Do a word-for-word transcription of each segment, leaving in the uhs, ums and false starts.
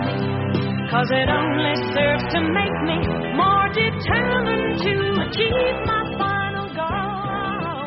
me, 'cause it only serves to make me more determined to achieve my final goal.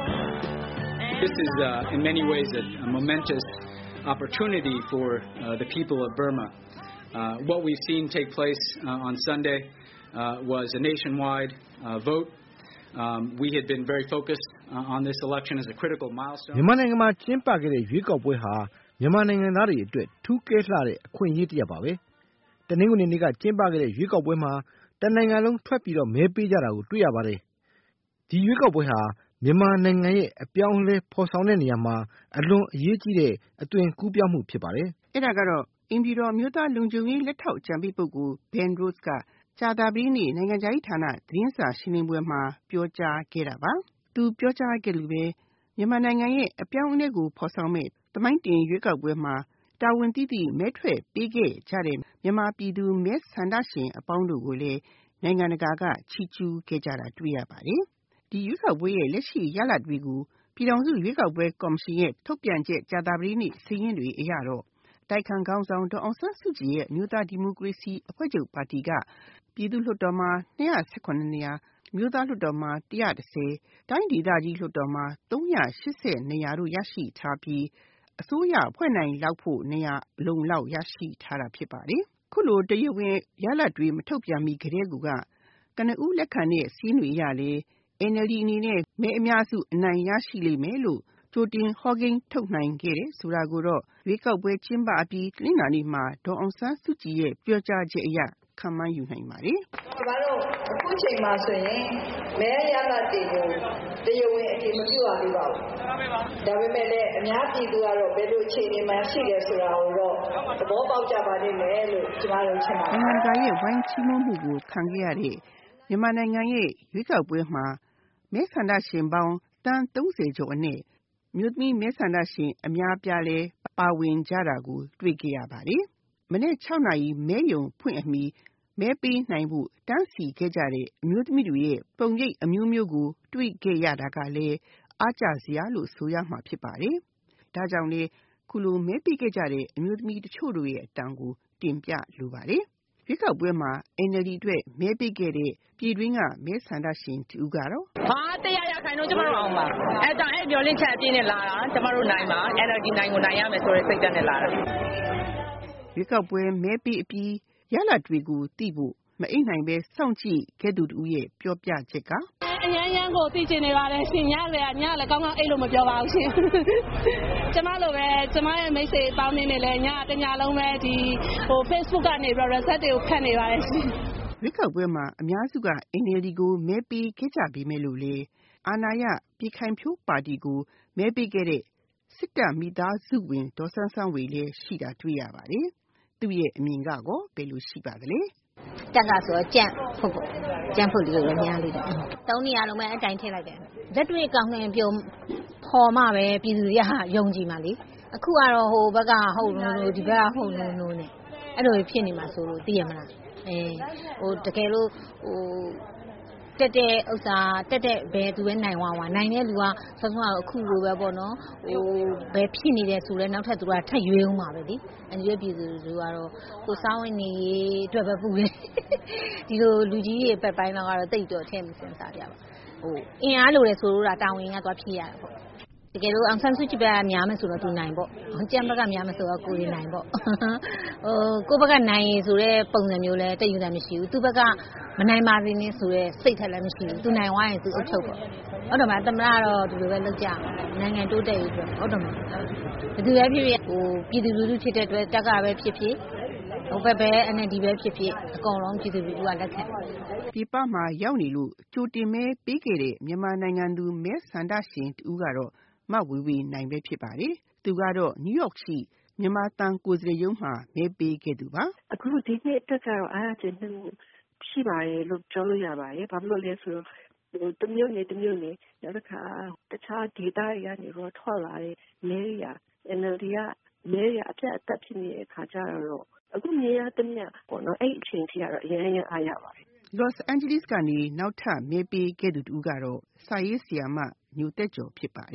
This is uh, in many ways a, a momentous opportunity for uh, the people of Burma. Uh, what we've seen take place uh, on Sunday uh, was a nationwide uh, vote. Um, we had been very focused uh, on this election as a critical milestone. မြန်မာနိုင်ငံမှာကျင်းပခဲ့တဲ့ရွေးကောက်ပွဲဟာမြန်မာနိုင်ငံသားတွေအတွက်ထူးကဲလှတဲ့အခွင့်အရေးတစ်ရပ်ပါပဲ။တနင်္ဂနွေနေ့ကကျင်းပခဲ့တဲ့ရွေးကောက်ပွဲမှာတနိုင်ငံလုံးထွက်ပြီးတော့မဲပေးကြတာကိုတွေ့ရပါတယ်။ဒီရွေးကောက်ပွဲဟာမြန်မာနိုင်ငံရဲ့အပြောင်းအလဲဖော်ဆောင်တဲ့နေရာမှာအလွန်အရေးကြီးတဲ့အသွင်ကူးပြောင်းမှုဖြစ်ပါတယ်။အဲ့ဒါကတော့အင်ပြည်တော်မြို့သားလုံခြုံရေးလက်ထောက်အကြံပေးပုဂ္ဂိုလ် Ben Rhodes ကကြာသပတေးနေ့နိုင်ငံခြားရေးဌာနသတင်းစာရှင်းလင်းပွဲမှာပြောကြားခဲ့တာပါ။သူပြောကြားခဲ့လို့ပဲမြန်မာနိုင်ငံရဲ့အပြောင်းအလဲကိုဖော်ဆောင်မဲ့သမိုင်းတင်ရွေးကောက်ပွဲမှာတာဝန်သိသိမဲထွက်ပေးခဲ့ကြတဲ့မြန်မာပြည်သူမဲဆန္ဒရှင်အပေါင်းတို့ကိုလည်းနိုင်ငံတကာကချီးကျူးခဲ့ကြတာတွေ့ရပါတယ်။ဒီရွေးကောက်ပွဲရဲ့လက်ရှိရလဒ်တွေကိုပြည်ထောင်စုရွေးကောက်ပွဲကော်မရှင်ရဲ့ထုတ်ပြန်ချက်ကြာသပတေးနေ့စာရင်းတွေအရတော့တိုက်ခိုင်ခေါင်းဆောင်ဒေါ်အောင်ဆန်းစုကြည်ရဲ့အမျိုးသားဒီမိုကရေစီအဖွဲ့ချုပ်ပါတီကပြည်သူ့လွှတ်တော်မှာ၂၁၇နေရာမြို့သားလွှတ်တော်မှာ၁၁၀တိုင်းဒေသကြီးလွှတ်တော်မှာ၃၈၀နေရာတို့ရရှိထားပြီးအစိုးရဖွဲ့နိုင်လောက်ဖို့နေရာအလုံလောက်ရရှိထားတာဖြစ်ပါတယ်။ခုလိုတရားဝင်ရလဒ်တွေမထုတ်ပြန်မီကတည်းကကနဦးလက်ခံတဲ့စီးနွေရလေ N L D အနေနဲ့မဲအများစုအနိုင်ရရှိလိမ့်မယ်လို့ကြိုတင်ဟောကိန်းထုတ်နိုင်ခဲ့တယ်ဆိုတာကိုတော့ရွေးကောက်ပွဲကျင်းပပြီးတနင်္လာနေ့မှာဒေါ်အောင်ဆန်းစုကြည်ရဲ့ပြောကြားချက်အရခန့်မှန်းယူနိုင်ပါတယ်။ကျမတို့အခုချိန်မှာဆိုရင်မဲရလဒ်တွေကိုတရားဝင်အတည်မပြုရသေးပါဘူး။ဒါပေမဲ့လည်းအများပြည်သူကတော့ဘယ်လိုအခြေအနေမှရှိတယ်ဆိုတာကိုတော့သဘောပေါက်ကြပါလိမ့်မယ်လို့ကျမတို့ထင်ပါတယ်။နိုင်ငံရဲ့ဝိုင်းချီးမွမ်းမှုကိုခံခဲ့ရတဲ့မြန်မာနိုင်ငံရဲ့ရွေးကောက်ပွဲမှာမဲဆန္ဒရှင်ပေါင်းတန်း၃၀ကျော်အနက်မြို့သမီးမဲဆန္ဒရှင်အများပြားလဲပါဝင်ကြတာကိုတွေ့ကြရပါတယ်။မနေ့၆နာရီမဲယုံဖွင့်အမီမဲပေးနိုင်ဖို့တန်းစီခဲ့ကြတဲ့အမျိုးသမီးတွေရဲ့ပုံရိပ်အမျိုးမျိုးကိုတွေ့ခဲ့ရတာကလည်းအားကျစရာလို့ဆိုရမှာဖြစ်ပါတယ်။ဒါကြောင့်လေခုလိုမဲပေးခဲ့ကြတဲ့အမျိုးသမီးတချို့တို့ရဲ့အတန်ကိုတင်ပြလိုပါတယ်။ရွေးကောက်ပွဲမှာ N L D အတွက်မဲပေးခဲ့တဲ့ပြည်တွင်းကမဲဆန္ဒရှင်တူကတော့ဟာတရားရခိုင်တော့ကျမတို့အောင်ပါအဲကြောင့်အဲ့မျောလင့်ချက်အပြည့်နဲ့လာတာကျမတို့နိုင်ပါ N L D နိုင်ကိုနိုင်ရမယ်ဆိုတဲ့စိတ်ဓာတ်နဲ့လာတာရွေးကောက်ပွဲမဲပေးအပြီးရလဒ်တွေကိုသိဖို့မအိပ်နိုင်ပဲစောင့်ကြည့်ခဲ့သူတူရဲ့ပြောပြချက်ကအញ្ញမ်းရမ်းကိုသိချင်နေပါတယ်ရှင်ညလည်းညလည်းကောင်းကောင်းအိတ်လို့မပြောပါဘူးရှင်ကျမလိုပဲကျမရဲ့မိတ်ဆွေအပေါင်းနေနဲ့လည်းညတညလုံးပဲဒီဟို Facebook ကနေပြီးတော့ reset တွေကိုဖတ်နေပါတယ်ရှင်ရွေးကောက်ပွဲမှာအများစုက N L D ကိုမဲပေးခဲ့ကြပေမဲ့လို့လေအာဏာရပြည်ခိုင်ဖြိုးပါတီကိုမဲပေးခဲ့တဲ့စစ်တပ်မိသားစုဝင်ဒေါ်ဆန်းဆန်းဝေလည်းရှိတာတွေ့ရပါတယ်။သူ့ရဲ့အမြင်ကကောဘယ်လိုရှိပါသလဲ။တက်ကဆိုကြံ့ဟုတ်ပေါ့ကြံ့ဖို့လေးလည်းများလေးတယ်။သုံးနေရာလုံးပဲအတိုင်းထည့်လိုက်တယ်။လက်တွေ့ကောင်းနေပြုံဖော်မှပဲပြည်သူတွေကယုံကြည်မှလေ။အခုကတော့ဟိုဘက်ကဟုတ်လို့ဒီဘက်ကဟုတ်လို့လို့နဲ့အဲ့လိုဖြစ်နေမှာဆိုလို့သိရမလား။အဲဟိုတကယ်လို့ဟိုတက်တဲ့ဥစ္စာတက်တဲ့ဘယ်သူပဲနိုင်ဝါဝါနိုင်တဲ့လူကဆောဆောအခုလိုပဲပေါ့နော်ဟိုဘယ်ဖြစ်နေတယ်ဆိုလဲနောက်ထပ်သူကထပ်ရွေးအောင်ပါပဲဒီအရွေးပြည်သူလူကတော့ကိုစားဝင်နေအတွက်ပဲပူတယ်ဒီလိုလူကြီးတွေပက်ပိုင်းတော့ကတော့တိတ်တော့ထဲမစင်စားကြပါဟိုအင်အားလိုတယ်ဆိုတော့တာဝန်ကသွားဖြစ်ရတာပေါ့တကယ်လို့အောင်ဆန်းစုကြည်ဘက်ကများမယ်ဆိုတော့သူနိုင်ပေါ့ကျန်ဘက်ကများမယ်ဆိုတော့ကိုယ်နိုင်ပေါ့ဟိုကိုယ့်ဘက်ကနိုင်ဆိုတဲ့ပုံစံမျိုးလဲတိတ်ယူတာမရှိဘူးသူ့ဘက်ကမနိုင်ပါသေးနဲ့ဆိုရဲစိတ်ထက်လည်းမရှိဘူးသူနိုင်ဝိုင်းရင်သူအုပ်ချုပ်ပေါ့ဟုတ်တယ်မသမရတော့ဒီလိုပဲလုပ်ကြနိုင်ငံတိုးတက်ရေးအတွက်ဟုတ်တယ်မဘယ်သူပဲဖြစ်ဖြစ်ဟိုပြည်သူလူထုဖြစ်တဲ့အတွက်တက်ကပဲဖြစ်ဖြစ်ဟိုဘက်ပဲ N L D ပဲဖြစ်ဖြစ်အကုန်လုံးပြည်သူလူထုကလက်ခံပြည်ပမှာရောက်နေလို့ကြိုတင်မဲပေးခဲ့တဲ့မြန်မာနိုင်ငံသူမဲဆန္ဒရှင်တူကတော့မဝေဝေနိုင်ပဲဖြစ်ပါတယ်သူကတော့နယူးယောက်ရှိမြန်မာတန်ကိုယ်စားလှယ်ရုံးမှာမဲပေးခဲ့သူပါအခုဒီနေ့တက်ကတော့အားအကျဉ်းရှိပါတယ်လို့ပြောလို့ရပါတယ်ဘာလို့လဲဆိုတော့ဟိုတမျိုးနဲ့တမျိုးနဲ့နောက်တစ်ခါတခြားဒေတာတွေကနေတော့ထွက်လာတဲ့မဲရ N L D ကမဲရအပြတ်အသက်ဖြစ်နေတဲ့ခါကျတော့အခုမြေရတမျှပေါ့နော်အဲ့အချိန်ထိကတော့အရင်ရင်အားရပါတယ် Los Angeles ကနေနောက်ထပ်မဲပေးခဲ့သူတူကတော့စာရေးဆရာမညိုတက်ကျော်ဖြစ်ပါတယ်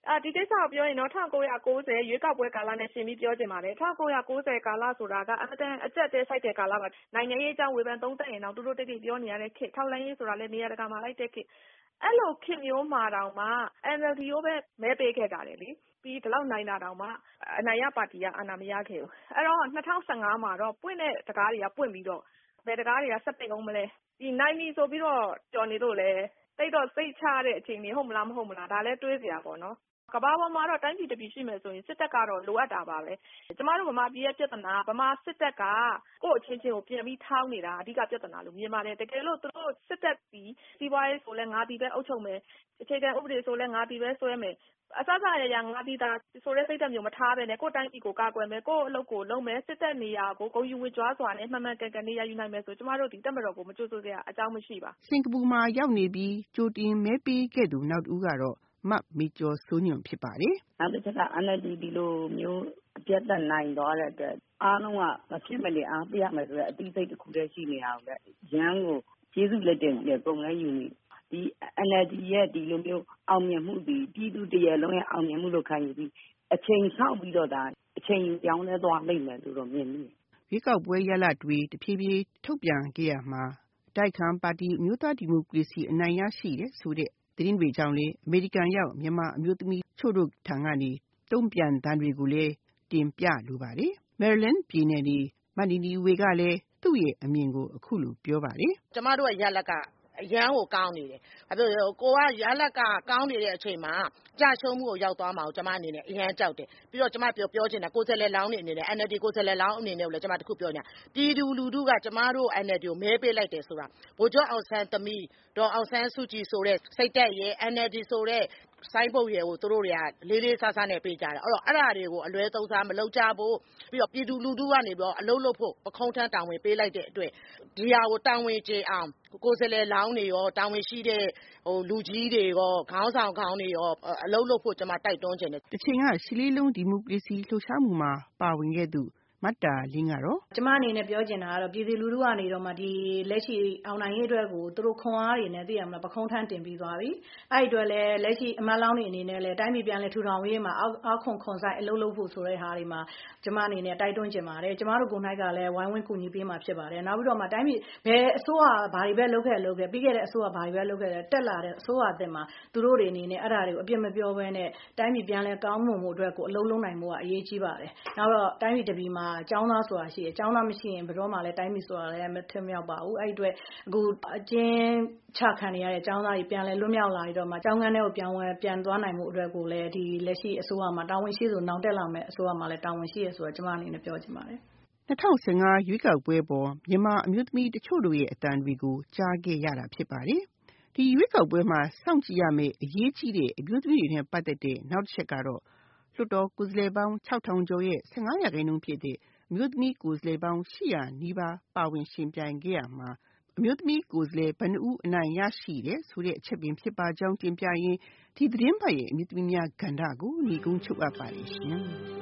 အာဒီကိစ္စကိုပြောရင်တော့၁၉၉၀ရွေးကောက်ပွဲကာလနဲ့ရှင်းပြီးပြောချင်ပါတယ်၁၉၉၀ကာလဆိုတာကအမတန်အကျက်တဲဆိုင်တဲ့ကာလပါနိုင်ငံရေးအကြောင်းဝေဖန်သုံးသပ်ရင်တော့တူတူတိတ်တိတ်ပြောနေရတဲ့ခေတ်ထောက်လှမ်းရေးဆိုတာလည်းနေရာတကာမှာလိုက်တဲ့ခေတ်အဲ့လိုခေတ်မျိုးမှာတောင်မှ N L D ကိုပဲမဲပေးခဲ့ကြတယ်လေပြီးဒီလောက်နိုင်တာတောင်မှအနိုင်ရပါတီကအာဏာမရခဲ့ဘူးအဲ့တော့၂၀၁၅မှာတော့ပွင့်တဲ့တကားတွေကပွင့်ပြီးတော့ဘယ်တကားတွေကဆက်ပိတ်အောင်မလဲဒီနိုင်ပြီဆိုပြီးတော့ကြော်နေလို့လဲတိတ်တော့စိတ်ချတဲ့အချိန်ကြီးဟုတ်မလားမဟုတ်မလားဒါလည်းတွေးစရာပေါ့နော်ကဘာပေါ်မှာတော့တိုင်းပြည်တစ်ပြည်ရှိမယ်ဆိုရင်စစ်တပ်ကတော့လိုအပ်တာပါပဲကျမတို့ဗမာပြည်ရဲ့ပြဿနာဗမာစစ်တပ်ကကိုယ့်အချင်းချင်းကိုပြန်ပြီးထောင်းနေတာအဓိကပြဿနာလို့မြင်ပါတယ်တကယ်လို့သူတို့စစ်တပ်ပြီးစီးပွားရေးဆိုလဲငါတီပဲအုပ်ချုပ်မယ်အခြေခံဥပဒေဆိုလဲငါတီပဲဆွဲမယ်အစစရရငါတီတာဆိုတဲ့စိတ်ဓာတ်မျိုးမထားပဲနဲ့ကိုယ့်တိုင်းပြည်ကိုကာကွယ်မယ်ကိုယ့်အလုပ်ကိုလုပ်မယ်စစ်တပ်နေရာကိုဂုဏ်ယူဝေကြွားစွာနဲ့မှန်မှန်ကန်ကန်နေရာယူနိုင်မယ်ဆိုကျမတို့ဒီတက်မတော်ကိုမကြိုးစိုးစရာအကြောင်းမရှိပါစင်ကာပူမှာရောက်နေပြီးကြိုတင်မဲပေးခဲ့သူနောက်တစ်ဦးကတော့မမေကျော်စိုးညွန့်ဖြစ်ပါတယ်။နောက်တစ်ချက်က N L D ဒီလိုမျိုးအပြတ်သက်နိုင်သွားတဲ့အတွက်အားလုံးကမဖြစ်မနေအားပေးရမယ်ဆိုတဲ့အတိအစိတ်တစ်ခုတည်းရှိနေတာကိုလည်းရန်ကိုကျေးဇူးလက်တင်ပြီးပုံလဲယူနေဒီ N L D ရဲ့ဒီလိုမျိုးအောင်မြင်မှုဒီပြည်သူတရလုံးရဲ့အောင်မြင်မှုလို့ခံယူပြီးအချိန်ဆောက်ပြီးတော့ဒါအချိန်ပြောင်းလဲသွားနိုင်မယ်လို့တော့မြင်နေတယ်။ရွေးကောက်ပွဲရလဒ်တွေတဖြည်းဖြည်းထုတ်ပြန်ခဲ့ရမှာတိုက်ခံပါတီအမျိုးသားဒီမိုကရေစီအနိုင်ရရှိတယ်ဆိုတဲ့သတင်းတွေကြောင့်လေအမေရိကန်ရောက်မြန်မာအမျိုးသမီးချို့တို့ထံကနေတုံ့ပြန်သံတွေကိုလည်းတင်ပြလိုပါတယ်။ Maryland ပြည်နယ်နေမနီနီဝေကလည်းသူ့ရဲ့အမြင်ကိုအခုလိုပြောပါတယ်။ကျမတို့ရဲ့ရလဒ်ကအရန်ကိုကောင်းနေတယ်။ဘာဖြစ်လို့ကိုကရလဒ်ကကောင်းနေတဲ့အချိန်မှာကြာရှုံးမှုကိုရောက်သွားမှာကိုကျမအနေနဲ့အရန်ကြောက်တယ်။ပြီးတော့ကျမပြောပြောချင်တာကိုယ်စားလှယ်လောင်းနေအနေနဲ့ N L D ကိုယ်စားလှယ်လောင်းအနေနဲ့လည်းကျမတခုပြောနေတာပြည်သူလူထုကကျမတို့ N L D ကိုမဲပေးလိုက်တယ်ဆိုတာဗိုလ်ချုပ်အောင်ဆန်းသမီးဒေါ်အောင်ဆန်းစုကြည်ဆိုတဲ့စိတ်သက်ရဲ့ N L D ဆိုတဲ့စိုင်းပုတ်ရဲကိုသူတို့တွေကလေးလေးစားစားနဲ့ပေးကြတယ်အဲ့တော့အဲ့ဓာတွေကိုအလွဲသုံးစားမလုပ်ကြဘူးပြီးတော့ပြည်သူလူထုကနေပြီးတော့အလုပ်လုပ်ဖို့ပခုံးထမ်းတာဝန်ပေးလိုက်တဲ့အတွက်ဒီဟာကိုတာဝန်ကျေအောင်ကိုယ်စားလှယ်လောင်းတွေရောတာဝန်ရှိတဲ့ဟိုလူကြီးတွေရောခေါင်းဆောင်ခေါင်းတွေရောအလုပ်လုပ်ဖို့ကျွန်မတိုက်တွန်းခြင်းတယ်တချိန်ကရှလေးလုံးဒီမိုကရေစီလှုပ်ရှားမှုမှာပါဝင်ခဲ့သူမတ်တာလင်းကတော့ကျမအနေနဲ့ပြောချင်တာကတော့ပြည်သူလူထုကနေတော့မှဒီလက်ရှိအောင်နိုင်ရေးအတွက်ကိုသူတို့ခွန်အားတွေနဲ့သိရမလားပခုံးထမ်းတင်ပြီးသွားပြီအဲ့ဒီအတွက်လည်းလက်ရှိအမလောင်းတွေအနေနဲ့လည်းတိုင်းပြည်ပြန်လဲထူထောင်ရေးမှာအောက်ခွန်ခွန်ဆိုင်အလုပ်လုပ်ဖို့ဆိုတဲ့ဟာတွေမှာကျမအနေနဲ့တိုက်တွန်းချင်ပါတယ်ကျမတို့ကိုယ်၌ကလည်းဝိုင်းဝန်းကူညီပေးမှာဖြစ်ပါတယ်နောက်ပြီးတော့မှတိုင်းပြည်ဘယ်အစိုးရဘာတွေပဲလုပ်ခဲ့လုပ်ခဲ့ပြီးခဲ့တဲ့အစိုးရဘာတွေပဲလုပ်ခဲ့တက်လာတဲ့အစိုးရအသစ်မှာသူတို့တွေအနေနဲ့အဲ့ဒါတွေကိုအပြစ်မပြောဘဲနဲ့တိုင်းပြည်ပြန်လဲကောင်းမွန်မှုအတွက်ကိုအလုပ်လုပ်နိုင်မှုကအရေးကြီးပါတယ်နောက်တော့တိုင်းပြည်တပြည်မှာအကြောင်းသားဆိုတာရှိတယ်အကြောင်းသားမရှိရင်ဘယ်တော့မှလည်းတိုင်းပြည်ဆိုတာလည်းမထင်မြောက်ပါဘူးအဲ့ဒီအတွက်အခုအကျဉ်းချခံနေရတဲ့အကြောင်းသားတွေပြန်လဲလွတ်မြောက်လာပြီးတော့မှအကြောင်းကန်းတွေကိုပြန်ဝင်ပြန်သွားနိုင်မှုအတွက်ကိုလည်းဒီလက်ရှိအစိုးရမှာတာဝန်ရှိဆိုနောင်တက်လာမယ့်အစိုးရမှာလည်းတာဝန်ရှိရဆိုတော့ကျွန်မအနေနဲ့ပြောချင်ပါတယ်၂၀၁၅ရွေးကောက်ပွဲပေါ်မြန်မာအမျိုးသမီးတချို့တို့ရဲ့အတန်တွေကိုကြားခဲ့ရတာဖြစ်ပါတယ်ဒီရွေးကောက်ပွဲမှာစောင့်ကြည့်ရမယ့်အရေးကြီးတဲ့အမျိုးသမီးတွေနဲ့ပတ်သက်တဲ့နောက်တစ်ချက်ကတော့လွှတ်တော်ကိုယ်စားလှယ်ပေါင်း၆ထောင်ကျော်ရဲ့၁၅ရာခိုင်နှုန်းဖြစ်တဲ့အမျိုးသမီးကိုယ်စားလှယ်ပေါင်း၈ရာနီးပါးပါဝင်ရှင်ပြိုင်ခဲ့ရမှာအမျိုးသမီးကိုယ်စားလှယ်ဘယ်နှဦးအနိုင်ရရှိတယ်ဆိုတဲ့အချက်ပင်ဖြစ်ပါကြောင်းတင်ပြရင်းဒီသတင်းပတ်ရဲ့အမျိုးသမီးများကဏ္ဍကိုညီကုန်းချုပ်အပ်ပါတယ်ရှင်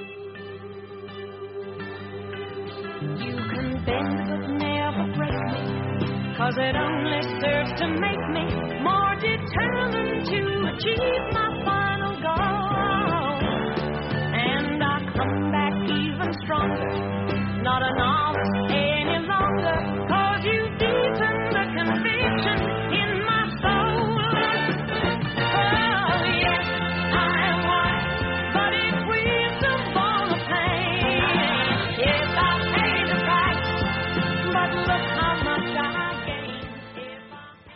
You can bend but never break me cause it only serves to make me more determined to achieve my